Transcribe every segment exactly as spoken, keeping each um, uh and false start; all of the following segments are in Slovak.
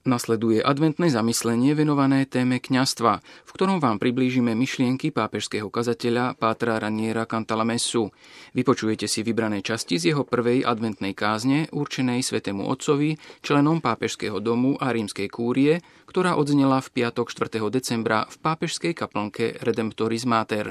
Nasleduje adventné zamyslenie venované téme kňazstva, v ktorom vám priblížime myšlienky pápežského kazateľa pátra Raniera Cantalamessu. Vypočujete si vybrané časti z jeho prvej adventnej kázne, určenej Svätému Otcovi, členom pápežského domu a rímskej kúrie, ktorá odznela v piatok štvrtého decembra v pápežskej kaplnke Redemptoris Mater.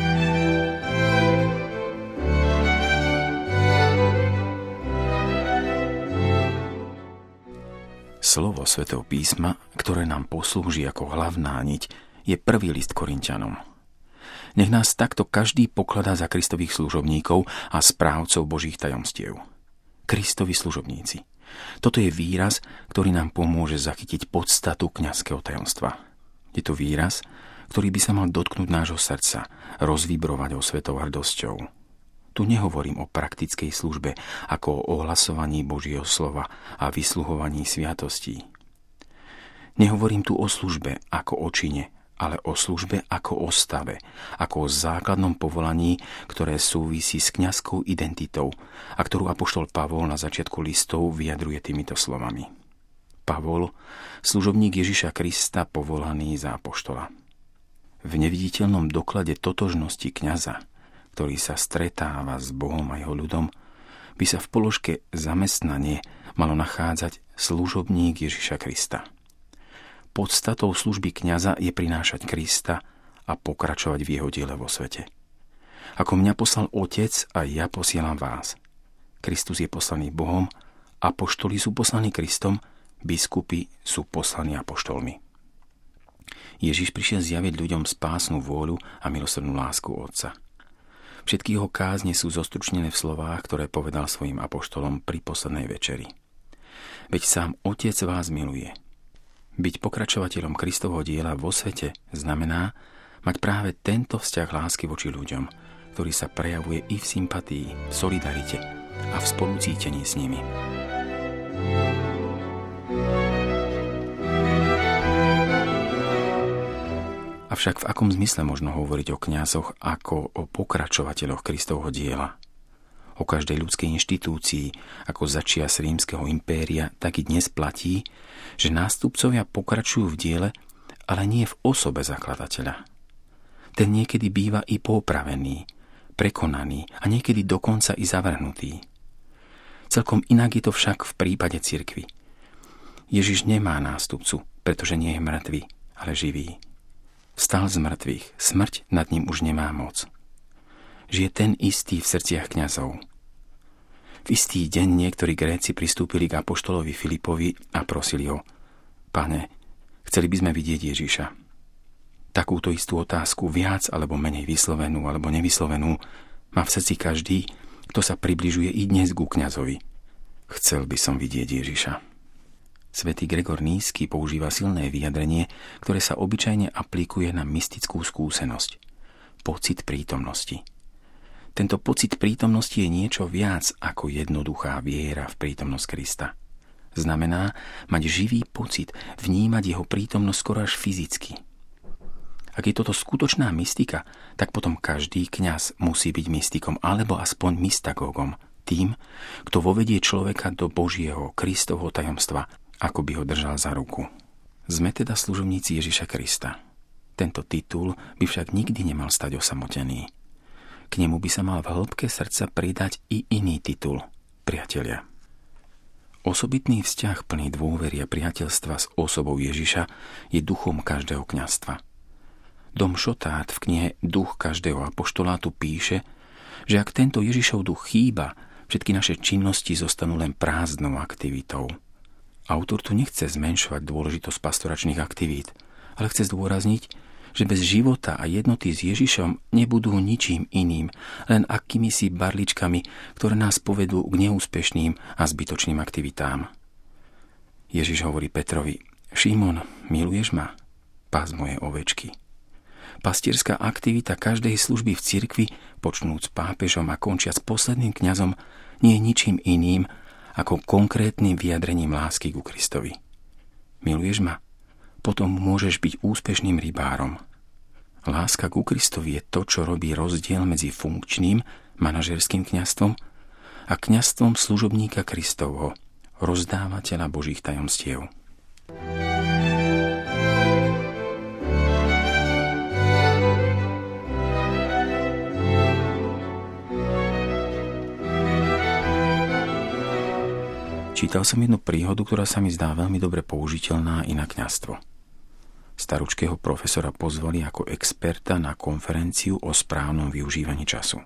Slovo Svätého písma, ktoré nám poslúži ako hlavná niť, je prvý list Korinťanom. Nech nás takto každý pokladá za Kristových služobníkov a správcov Božích tajomstiev. Kristovi služobníci. Toto je výraz, ktorý nám pomôže zachytiť podstatu kňazského tajomstva. Je to výraz, ktorý by sa mal dotknúť nášho srdca, rozvibrovať ho svetou hrdosťou. Tu nehovorím o praktickej službe, ako o ohlasovaní Božieho slova a vysluhovaní sviatostí. Nehovorím tu o službe ako o čine, ale o službe ako o stave, ako o základnom povolaní, ktoré súvisí s kňazskou identitou a ktorú apoštol Pavol na začiatku listov vyjadruje týmito slovami. Pavol, služobník Ježiša Krista, povolaný za apoštola. V neviditeľnom doklade totožnosti kňaza, ktorý sa stretáva s Bohom a jeho ľudom, by sa v položke zamestnanie malo nachádzať služobník Ježiša Krista. Podstatou služby kňaza je prinášať Krista a pokračovať v jeho diele vo svete. Ako mňa poslal Otec, a ja posielam vás. Kristus je poslaný Bohom, apoštoli sú poslaní Kristom, biskupy sú poslaní apoštolmi. Ježiš prišiel zjaviť ľuďom spásnu vôľu a milosrdnú lásku Otca. Všetky jeho kázne sú zostručnené v slovách, ktoré povedal svojim apoštolom pri poslednej večeri. Veď sám Otec vás miluje. Byť pokračovateľom Kristovho diela vo svete znamená mať práve tento vzťah lásky voči ľuďom, ktorý sa prejavuje i v sympatii, v solidarite a v spolucítení s nimi. Avšak v akom zmysle možno hovoriť o kňazoch ako o pokračovateľoch Kristovho diela? O každej ľudskej inštitúcii, ako začias rímskeho impéria, tak i dnes platí, že nástupcovia pokračujú v diele, ale nie v osobe zakladateľa. Ten niekedy býva i popravený, prekonaný a niekedy dokonca i zavrhnutý. Celkom inak je to však v prípade cirkvi. Ježiš nemá nástupcu, pretože nie je mŕtvy, ale živý. Vstal z mŕtvych, smrť nad ním už nemá moc. Žije ten istý v srdciach kňazov. V istý deň niektorí Gréci pristúpili k apoštolovi Filipovi a prosili ho: Pane, chceli by sme vidieť Ježiša. Takúto istú otázku, viac alebo menej vyslovenú alebo nevyslovenú, má v srdci každý, kto sa približuje i dnes ku kňazovi. Chcel by som vidieť Ježiša. Svätý Gregor Nízky používa silné vyjadrenie, ktoré sa obyčajne aplikuje na mystickú skúsenosť. Pocit prítomnosti. Tento pocit prítomnosti je niečo viac ako jednoduchá viera v prítomnosť Krista. Znamená mať živý pocit, vnímať jeho prítomnosť skoro až fyzicky. Ak je toto skutočná mystika, tak potom každý kňaz musí byť mystikom alebo aspoň mystagógom, tým, kto vovedie človeka do Božieho, Kristovho tajomstva, ako by ho držal za ruku. Sme teda služobníci Ježiša Krista. Tento titul by však nikdy nemal stať osamotený. K nemu by sa mal v hĺbke srdca pridať i iný titul – priatelia. Osobitný vzťah plný dôvery a priateľstva s osobou Ježiša je duchom každého kňazstva. Dom Šotát v knihe Duch každého apoštolátu píše, že ak tento Ježišov duch chýba, všetky naše činnosti zostanú len prázdnou aktivitou. Autor tu nechce zmenšovať dôležitosť pastoračných aktivít, ale chce zdôrazniť, že bez života a jednoty s Ježišom nebudú ničím iným, len akýmisi barličkami, ktoré nás povedú k neúspešným a zbytočným aktivitám. Ježiš hovorí Petrovi: Šimon, miluješ ma? Pás moje ovečky. Pastierská aktivita každej služby v cirkvi, počnúc pápežom a končiac posledným kňazom, nie je ničím iným ako konkrétnym vyjadrením lásky ku Kristovi. Miluješ ma? Potom môžeš byť úspešným rybárom. Láska ku Kristovi je to, čo robí rozdiel medzi funkčným manažerským kňazstvom a kňazstvom služobníka Kristovho, rozdávateľa Božích tajomstiev. Čítal som jednu príhodu, ktorá sa mi zdá veľmi dobre použiteľná i na kňazstvo. Staručkého profesora pozvali ako experta na konferenciu o správnom využívaní času.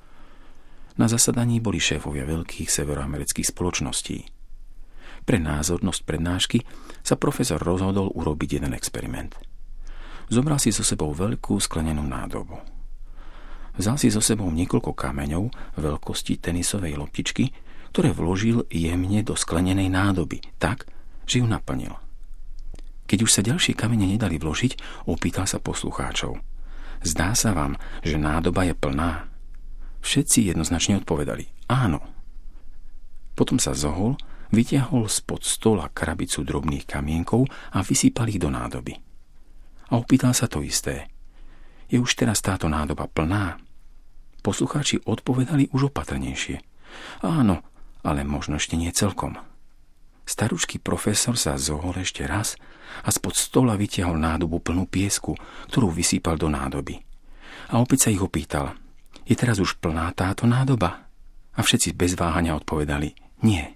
Na zasadaní boli šéfovia veľkých severoamerických spoločností. Pre názornosť prednášky sa profesor rozhodol urobiť jeden experiment. Zobral si so sebou veľkú sklenenú nádobu. Vzal si so sebou niekoľko kameňov veľkosti tenisovej loptičky, ktoré vložil jemne do sklenenej nádoby, tak, že ju naplnil. Keď už sa ďalšie kamene nedali vložiť, opýtal sa poslucháčov. Zdá sa vám, že nádoba je plná? Všetci jednoznačne odpovedali áno. Potom sa zohol, vytiahol spod stola krabicu drobných kamienkov a vysypal ich do nádoby. A opýtal sa to isté. Je už teraz táto nádoba plná? Poslucháči odpovedali už opatrnejšie. Áno, ale možno ešte nie celkom. Staručký profesor sa zohol ešte raz a spod stola vytiahol nádobu plnú piesku, ktorú vysýpal do nádoby. A opäť sa ich opýtal. Je teraz už plná táto nádoba? A všetci bez váhania odpovedali nie.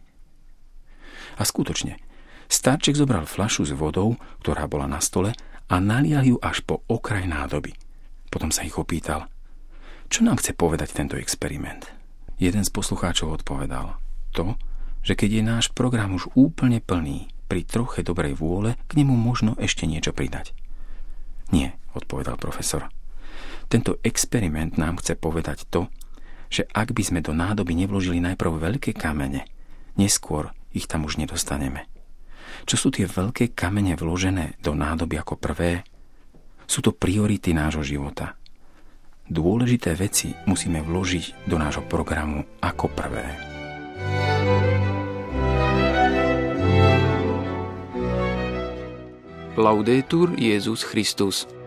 A skutočne, starček zobral fľašu s vodou, ktorá bola na stole, a nalial ju až po okraj nádoby. Potom sa ich opýtal, čo nám chce povedať tento experiment. Jeden z poslucháčov odpovedal, to, že keď je náš program už úplne plný, pri troche dobrej vôle k nemu možno ešte niečo pridať. Nie, odpovedal profesor. Tento experiment nám chce povedať to, že ak by sme do nádoby nevložili najprv veľké kamene, neskôr ich tam už nedostaneme. Čo sú tie veľké kamene vložené do nádoby ako prvé? Sú to priority nášho života. Dôležité veci musíme vložiť do nášho programu ako prvé. Laudetur Jesus Christus.